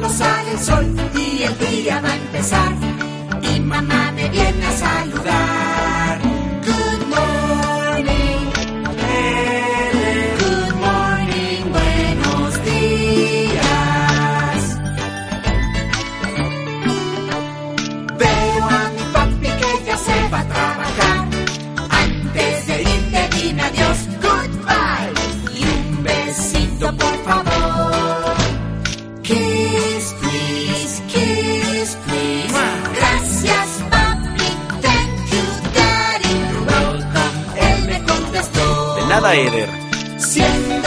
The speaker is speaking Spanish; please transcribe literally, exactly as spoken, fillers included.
cuando sale el sol y el día va a empezar. Y mamá me viene a saludar. Good morning, Eder. Good morning, buenos días. Veo a mi papi que ya se va a trabajar. Antes de irte dime adiós, goodbye. Y un besito por favor. Kiss, please, kiss, please. Gracias, papi, thank you, daddy. You're welcome, él me contestó. De nada, Eder. Siempre